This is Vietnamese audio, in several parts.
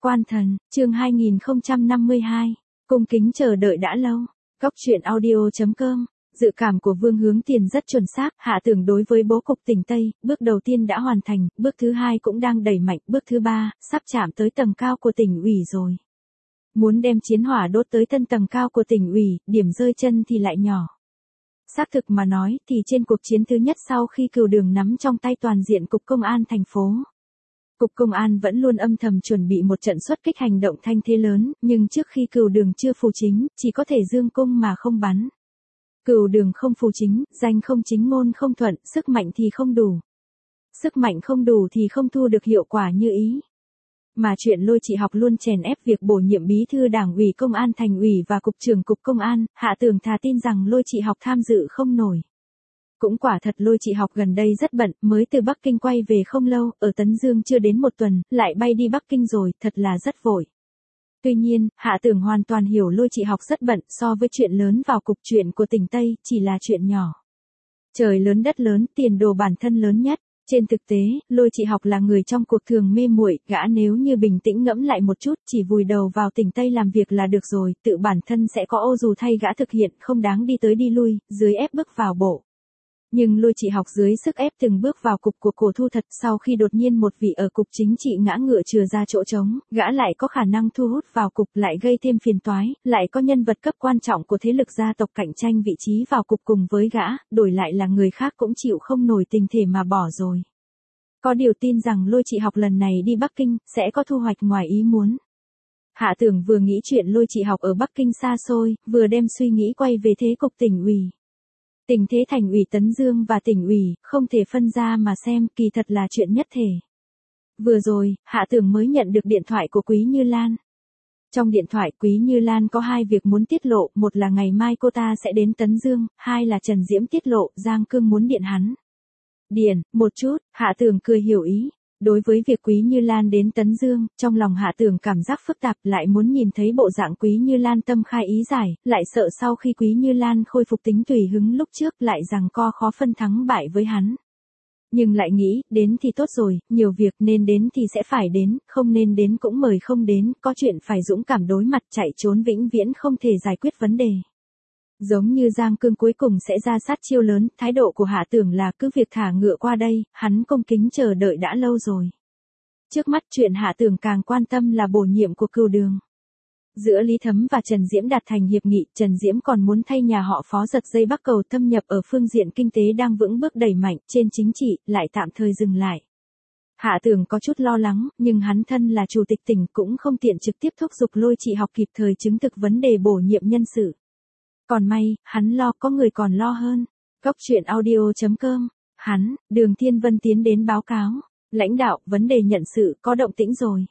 Quan thần, chương 2052. Cung kính chờ đợi đã lâu. Góc truyện audio.com. Dự cảm của Vương Hướng Tiền rất chuẩn xác, Hạ Tưởng đối với bố cục tỉnh Tây, bước đầu tiên đã hoàn thành, bước thứ hai cũng đang đẩy mạnh, bước thứ ba, sắp chạm tới tầng cao của tỉnh ủy rồi. Muốn đem chiến hỏa đốt tới thân tầng cao của tỉnh ủy, điểm rơi chân thì lại nhỏ. Xác thực mà nói thì trên cuộc chiến thứ nhất sau khi Cửu Đường nắm trong tay toàn diện Cục Công an thành phố. Cục Công an vẫn luôn âm thầm chuẩn bị một trận xuất kích hành động thanh thế lớn, nhưng trước khi Cửu Đường chưa phù chính, chỉ có thể dương cung mà không bắn. Cửu Đường không phù chính, danh không chính ngôn không thuận, sức mạnh thì không đủ. Sức mạnh không đủ thì không thu được hiệu quả như ý. Mà chuyện Lôi Trị Học luôn chèn ép việc bổ nhiệm bí thư Đảng ủy Công an thành ủy và cục trưởng Cục Công an, Hạ Tưởng thà tin rằng Lôi Trị Học tham dự không nổi. Cũng quả thật Lôi Trị Học gần đây rất bận, mới từ Bắc Kinh quay về không lâu, ở Tấn Dương chưa đến một tuần, lại bay đi Bắc Kinh rồi, thật là rất vội. Tuy nhiên, Hạ Tưởng hoàn toàn hiểu Lôi Trị Học rất bận, so với chuyện lớn vào cục chuyện của tỉnh Tây, chỉ là chuyện nhỏ. Trời lớn đất lớn, tiền đồ bản thân lớn nhất. Trên thực tế, Lôi Trị Học là người trong cuộc thường mê muội, gã nếu như bình tĩnh ngẫm lại một chút, chỉ vùi đầu vào tỉnh Tây làm việc là được rồi, tự bản thân sẽ có ô dù thay gã thực hiện, không đáng đi tới đi lui, dưới ép bước vào bộ. Nhưng Lôi Trị Học dưới sức ép từng bước vào cục của Cổ Thu Thật, sau khi đột nhiên một vị ở cục chính trị ngã ngựa chừa ra chỗ trống, gã lại có khả năng thu hút vào cục, lại gây thêm phiền toái, lại có nhân vật cấp quan trọng của thế lực gia tộc cạnh tranh vị trí vào cục cùng với gã, đổi lại là người khác cũng chịu không nổi tình thể mà bỏ rồi. Có điều tin rằng Lôi Trị Học lần này đi Bắc Kinh, sẽ có thu hoạch ngoài ý muốn. Hạ Tưởng vừa nghĩ chuyện Lôi Trị Học ở Bắc Kinh xa xôi, vừa đem suy nghĩ quay về thế cục tỉnh ủy. Tình thế thành ủy Tấn Dương và tỉnh ủy, không thể phân ra mà xem, kỳ thật là chuyện nhất thể. Vừa rồi, Hạ Tưởng mới nhận được điện thoại của Quý Như Lan. Trong điện thoại Quý Như Lan có hai việc muốn tiết lộ, một là ngày mai cô ta sẽ đến Tấn Dương, hai là Trần Diễm tiết lộ, Giang Cương muốn điện hắn. Điện, một chút, Hạ Tưởng cười hiểu ý. Đối với việc Quý Như Lan đến Tấn Dương, trong lòng Hạ Tưởng cảm giác phức tạp, lại muốn nhìn thấy bộ dạng Quý Như Lan tâm khai ý giải, lại sợ sau khi Quý Như Lan khôi phục tính tùy hứng lúc trước lại rằng co khó phân thắng bại với hắn. Nhưng lại nghĩ, đến thì tốt rồi, nhiều việc nên đến thì sẽ phải đến, không nên đến cũng mời không đến, có chuyện phải dũng cảm đối mặt, chạy trốn vĩnh viễn không thể giải quyết vấn đề. Giống như Giang Cương cuối cùng sẽ ra sát chiêu lớn, thái độ của Hạ Tưởng là cứ việc thả ngựa qua đây, hắn cung kính chờ đợi đã lâu rồi. Trước mắt chuyện Hạ Tưởng càng quan tâm là bổ nhiệm của Cửu Đường. Giữa Lý Thấm và Trần Diễm đạt thành hiệp nghị, Trần Diễm còn muốn thay nhà họ Phó giật dây Bắc Cầu thâm nhập ở phương diện kinh tế đang vững bước đẩy mạnh, trên chính trị, lại tạm thời dừng lại. Hạ Tưởng có chút lo lắng, nhưng hắn thân là chủ tịch tỉnh cũng không tiện trực tiếp thúc giục Lôi Trị Học kịp thời chứng thực vấn đề bổ nhiệm nhân sự. Còn may, hắn lo có người còn lo hơn. Góc truyện audio.com. Hắn, Đường Thiên Vân tiến đến báo cáo. Lãnh đạo, vấn đề nhận sự có động tĩnh rồi.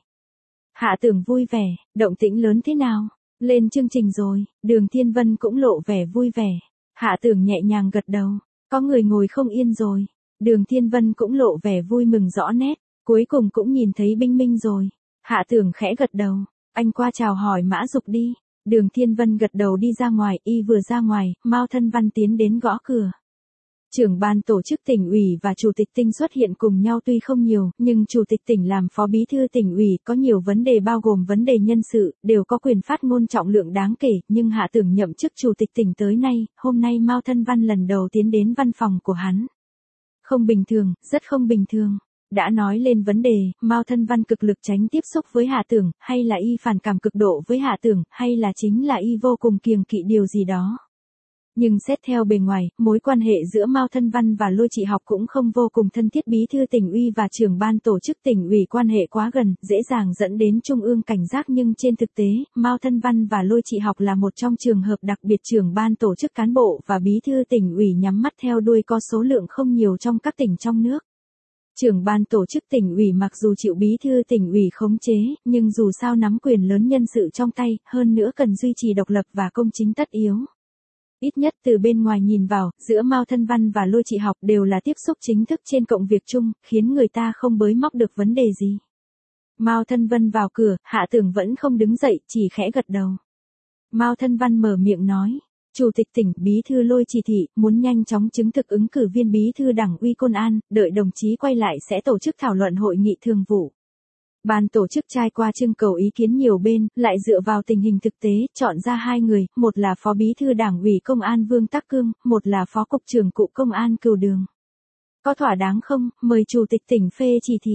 Hạ Tưởng vui vẻ, động tĩnh lớn thế nào? Lên chương trình rồi, Đường Thiên Vân cũng lộ vẻ vui vẻ. Hạ Tưởng nhẹ nhàng gật đầu. Có người ngồi không yên rồi. Đường Thiên Vân cũng lộ vẻ vui mừng rõ nét. Cuối cùng cũng nhìn thấy Binh Minh rồi. Hạ Tưởng khẽ gật đầu. Anh qua chào hỏi Mã Dục đi. Đường Thiên Vân gật đầu đi ra ngoài, y vừa ra ngoài, Mao Thân Văn tiến đến gõ cửa. Trưởng ban tổ chức tỉnh ủy và chủ tịch tỉnh xuất hiện cùng nhau tuy không nhiều, nhưng chủ tịch tỉnh làm phó bí thư tỉnh ủy có nhiều vấn đề bao gồm vấn đề nhân sự, đều có quyền phát ngôn trọng lượng đáng kể, nhưng Hạ Tưởng nhậm chức chủ tịch tỉnh tới nay, hôm nay Mao Thân Văn lần đầu tiến đến văn phòng của hắn. Không bình thường, rất không bình thường. Đã nói lên vấn đề, Mao Thân Văn cực lực tránh tiếp xúc với Hạ Tưởng, hay là y phản cảm cực độ với Hạ Tưởng, hay là chính là y vô cùng kiêng kỵ điều gì đó. Nhưng xét theo bề ngoài, mối quan hệ giữa Mao Thân Văn và Lôi Trị Học cũng không vô cùng thân thiết, bí thư tỉnh ủy và trưởng ban tổ chức tỉnh ủy quan hệ quá gần, dễ dàng dẫn đến trung ương cảnh giác, nhưng trên thực tế, Mao Thân Văn và Lôi Trị Học là một trong trường hợp đặc biệt trưởng ban tổ chức cán bộ và bí thư tỉnh ủy nhắm mắt theo đuôi có số lượng không nhiều trong các tỉnh trong nước. Trưởng ban tổ chức tỉnh ủy mặc dù chịu bí thư tỉnh ủy khống chế, nhưng dù sao nắm quyền lớn nhân sự trong tay, hơn nữa cần duy trì độc lập và công chính tất yếu. Ít nhất từ bên ngoài nhìn vào, giữa Mao Thân Văn và Lôi Trị Học đều là tiếp xúc chính thức trên công việc chung, khiến người ta không bới móc được vấn đề gì. Mao Thân Văn vào cửa, Hạ Tưởng vẫn không đứng dậy, chỉ khẽ gật đầu. Mao Thân Văn mở miệng nói. Chủ tịch tỉnh, bí thư Lôi chỉ thị, muốn nhanh chóng chứng thực ứng cử viên bí thư Đảng ủy Công an, đợi đồng chí quay lại sẽ tổ chức thảo luận hội nghị thường vụ. Ban tổ chức trải qua trưng cầu ý kiến nhiều bên, lại dựa vào tình hình thực tế, chọn ra 2 người, một là Phó Bí thư Đảng ủy Công an Vương Tắc Cương, một là Phó Cục trưởng Cục Công an Cửu Đường. Có thỏa đáng không, mời Chủ tịch tỉnh phê chỉ thị.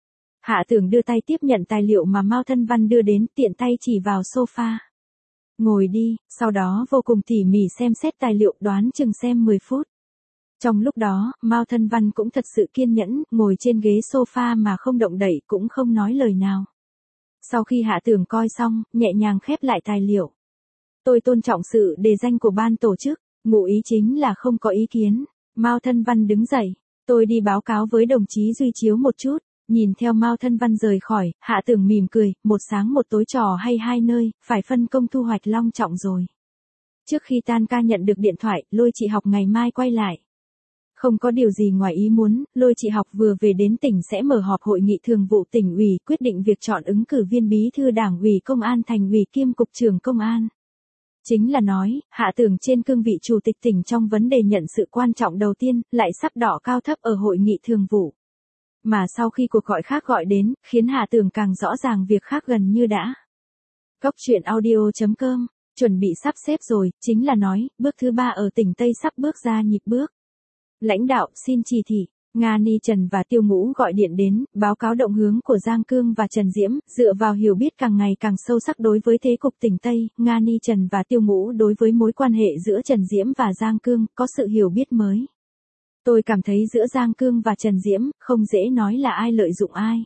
Hạ Tưởng đưa tay tiếp nhận tài liệu mà Mao Thân Văn đưa đến, tiện tay chỉ vào sofa. Ngồi đi, sau đó vô cùng tỉ mỉ xem xét tài liệu, đoán chừng xem 10 phút. Trong lúc đó, Mao Thân Văn cũng thật sự kiên nhẫn, ngồi trên ghế sofa mà không động đậy, cũng không nói lời nào. Sau khi Hạ Tưởng coi xong, nhẹ nhàng khép lại tài liệu. Tôi tôn trọng sự đề danh của ban tổ chức, ngụ ý chính là không có ý kiến. Mao Thân Văn đứng dậy, tôi đi báo cáo với đồng chí Duy Chiếu một chút. Nhìn theo Mao Thân Văn rời khỏi, Hạ Tưởng mỉm cười, một sáng một tối trò hay 2 nơi, phải phân công thu hoạch long trọng rồi. Trước khi tan ca nhận được điện thoại, Lôi Chị Học ngày mai quay lại. Không có điều gì ngoài ý muốn, Lôi Chị Học vừa về đến tỉnh sẽ mở họp hội nghị thường vụ tỉnh ủy, quyết định việc chọn ứng cử viên bí thư Đảng ủy Công an Thành ủy kiêm Cục trưởng Công an. Chính là nói, Hạ Tưởng trên cương vị Chủ tịch tỉnh trong vấn đề nhận sự quan trọng đầu tiên, lại sắp đỏ cao thấp ở hội nghị thường vụ. Mà sau khi cuộc gọi khác gọi đến, khiến Hạ Tưởng càng rõ ràng việc khác gần như đã. Cóc truyện audio.com, chuẩn bị sắp xếp rồi, chính là nói, bước thứ 3 ở tỉnh Tây sắp bước ra nhịp bước. Lãnh đạo, xin chỉ thị. Nga Ni Trần và Tiêu Ngũ gọi điện đến, báo cáo động hướng của Giang Cương và Trần Diễm, dựa vào hiểu biết càng ngày càng sâu sắc đối với thế cục tỉnh Tây, Nga Ni Trần và Tiêu Ngũ đối với mối quan hệ giữa Trần Diễm và Giang Cương, có sự hiểu biết mới. Tôi cảm thấy giữa Giang Cương và Trần Diễm, không dễ nói là ai lợi dụng ai.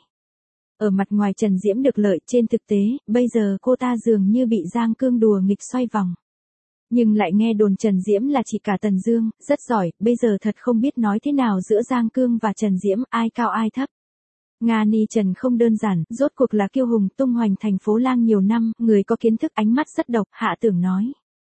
Ở mặt ngoài Trần Diễm được lợi, trên thực tế, bây giờ cô ta dường như bị Giang Cương đùa nghịch xoay vòng. Nhưng lại nghe đồn Trần Diễm là chị cả Tần Dương, rất giỏi, bây giờ thật không biết nói thế nào giữa Giang Cương và Trần Diễm, ai cao ai thấp. Nga Ni Trần không đơn giản, rốt cuộc là kiêu hùng tung hoành thành phố Lang nhiều năm, người có kiến thức, ánh mắt rất độc, Hạ Tưởng nói.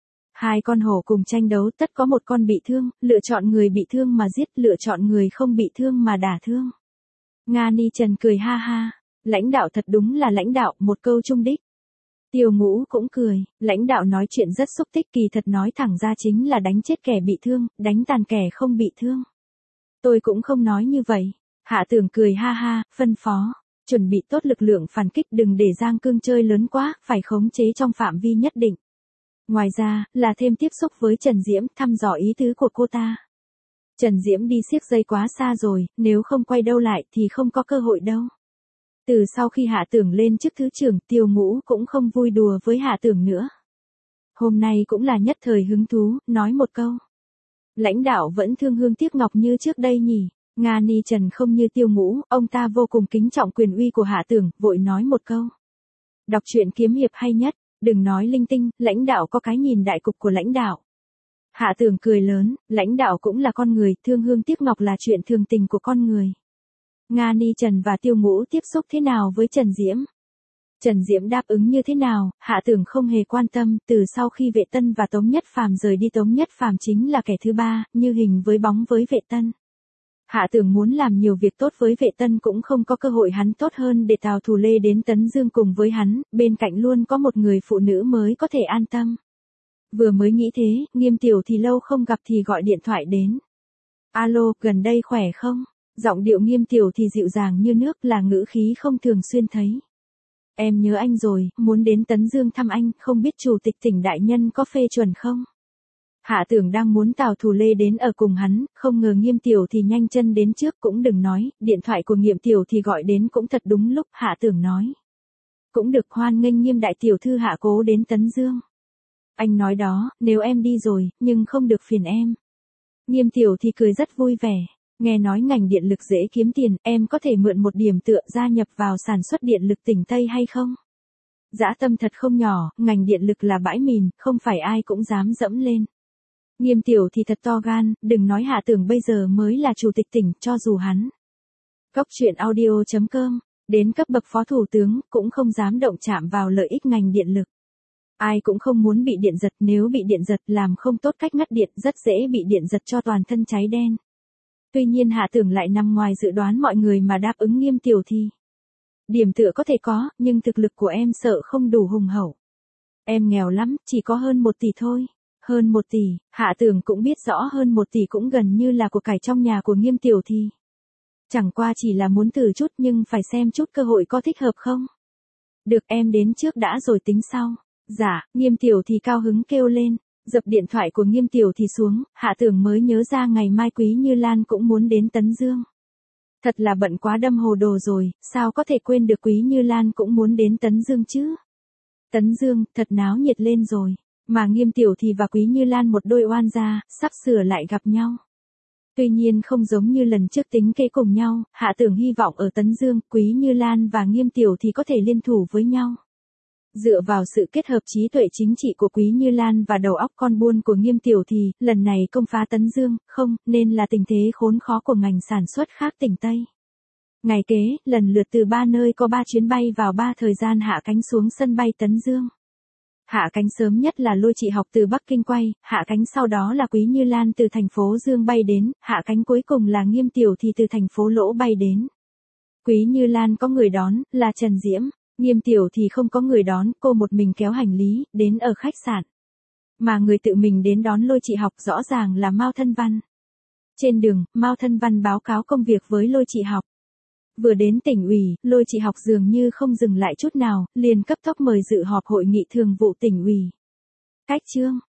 2 con hổ cùng tranh đấu, tất có một con bị thương, lựa chọn người bị thương mà giết, lựa chọn người không bị thương mà đả thương. Nga Ni Trần cười ha ha, lãnh đạo thật đúng là lãnh đạo, một câu trung đích. Tiêu Ngũ cũng cười, lãnh đạo nói chuyện rất xúc tích, kỳ thật nói thẳng ra chính là đánh chết kẻ bị thương, đánh tàn kẻ không bị thương. Tôi cũng không nói như vậy. Hạ Tưởng cười ha ha, phân phó, chuẩn bị tốt lực lượng phản kích, đừng để Giang Cương chơi lớn quá, phải khống chế trong phạm vi nhất định. Ngoài ra, là thêm tiếp xúc với Trần Diễm, thăm dò ý tứ của cô ta. Trần Diễm đi siếc dây quá xa rồi, nếu không quay đâu lại thì không có cơ hội đâu. Từ sau khi Hạ Tưởng lên chức thứ trưởng, Tiêu Ngũ cũng không vui đùa với Hạ Tưởng nữa. Hôm nay cũng là nhất thời hứng thú, nói một câu. Lãnh đạo vẫn thương hương tiếc ngọc như trước đây nhỉ? Nga Ni Trần không như Tiêu Ngũ, ông ta vô cùng kính trọng quyền uy của Hạ Tưởng, vội nói một câu. Đọc truyện kiếm hiệp hay nhất, đừng nói linh tinh, lãnh đạo có cái nhìn đại cục của lãnh đạo. Hạ Tưởng cười lớn, lãnh đạo cũng là con người, thương hương tiếc ngọc là chuyện thường tình của con người. Nga Ni Trần và Tiêu Ngũ tiếp xúc thế nào với Trần Diễm? Trần Diễm đáp ứng như thế nào? Hạ Tưởng không hề quan tâm, từ sau khi Vệ Tân và Tống Nhất Phàm rời đi, Tống Nhất Phàm chính là kẻ thứ 3, như hình với bóng với Vệ Tân. Hạ Tưởng muốn làm nhiều việc tốt với Vệ Tân cũng không có cơ hội, hắn tốt hơn để Tào Thù Lê đến Tấn Dương cùng với hắn, bên cạnh luôn có một người phụ nữ mới có thể an tâm. Vừa mới nghĩ thế, Nghiêm Tiểu thì lâu không gặp thì gọi điện thoại đến. Alo, gần đây khỏe không? Giọng điệu Nghiêm Tiểu thì dịu dàng như nước, là ngữ khí không thường xuyên thấy. Em nhớ anh rồi, muốn đến Tấn Dương thăm anh, không biết Chủ tịch tỉnh đại nhân có phê chuẩn không? Hạ Tưởng đang muốn Tào Thù Lê đến ở cùng hắn, không ngờ Nghiêm Tiểu thì nhanh chân đến trước, cũng đừng nói, điện thoại của Nghiêm Tiểu thì gọi đến cũng thật đúng lúc, Hạ Tưởng nói. Cũng được, hoan nghênh Nghiêm đại tiểu thư Hạ cố đến Tấn Dương. Anh nói đó, nếu em đi rồi, nhưng không được phiền em. Nghiêm Tiểu thì cười rất vui vẻ. Nghe nói ngành điện lực dễ kiếm tiền, em có thể mượn một điểm tựa gia nhập vào sản xuất điện lực tỉnh Tây hay không? Dã tâm thật không nhỏ, ngành điện lực là bãi mìn, không phải ai cũng dám dẫm lên. Nghiêm Tiểu thì thật to gan, đừng nói Hạ Tưởng bây giờ mới là chủ tịch tỉnh, cho dù hắn. Cóc truyện audio.com, đến cấp bậc phó thủ tướng, cũng không dám động chạm vào lợi ích ngành điện lực. Ai cũng không muốn bị điện giật, nếu bị điện giật làm không tốt cách ngắt điện, rất dễ bị điện giật cho toàn thân cháy đen. Tuy nhiên Hạ Tưởng lại nằm ngoài dự đoán mọi người mà đáp ứng Nghiêm Tiểu thì. Điểm tựa có thể có, nhưng thực lực của em sợ không đủ hùng hậu. Em nghèo lắm, chỉ có hơn 1 tỷ thôi. Hơn 1 tỷ, Hạ Tưởng cũng biết rõ hơn 1 tỷ cũng gần như là của cải trong nhà của Nghiêm Tiểu thì. Chẳng qua chỉ là muốn thử chút nhưng phải xem chút cơ hội có thích hợp không. Được em đến trước đã rồi tính sau. Dạ, Nghiêm Tiểu thì cao hứng kêu lên. Dập điện thoại của Nghiêm Tiểu thì xuống, Hạ Tưởng mới nhớ ra ngày mai Quý Như Lan cũng muốn đến Tấn Dương. Thật là bận quá đâm hồ đồ rồi, sao có thể quên được Quý Như Lan cũng muốn đến Tấn Dương chứ. Tấn Dương, thật náo nhiệt lên rồi. Mà Nghiêm Tiểu thì và Quý Như Lan một đôi oan gia, sắp sửa lại gặp nhau. Tuy nhiên không giống như lần trước tính kế cùng nhau, Hạ Tưởng hy vọng ở Tấn Dương, Quý Như Lan và Nghiêm Tiểu thì có thể liên thủ với nhau. Dựa vào sự kết hợp trí tuệ chính trị của Quý Như Lan và đầu óc con buôn của Nghiêm Tiểu thì, lần này công phá Tấn Dương, không, nên là tình thế khốn khó của ngành sản xuất khác tỉnh Tây. Ngày kế, lần lượt từ 3 nơi có 3 chuyến bay vào 3 thời gian hạ cánh xuống sân bay Tấn Dương. Hạ cánh sớm nhất là Lôi Trị Học từ Bắc Kinh quay, hạ cánh sau đó là Quý Như Lan từ thành phố Dương bay đến, hạ cánh cuối cùng là Nghiêm Tiểu thì từ thành phố Lỗ bay đến. Quý Như Lan có người đón, là Trần Diễm. Nghiêm Tiểu thì không có người đón, cô một mình kéo hành lý, đến ở khách sạn. Mà người tự mình đến đón Lôi Trị Học rõ ràng là Mao Thân Văn. Trên đường, Mao Thân Văn báo cáo công việc với Lôi Trị Học. Vừa đến tỉnh ủy, Lôi Trị Học dường như không dừng lại chút nào, liền cấp tốc mời dự họp hội nghị thường vụ tỉnh ủy. Cách chương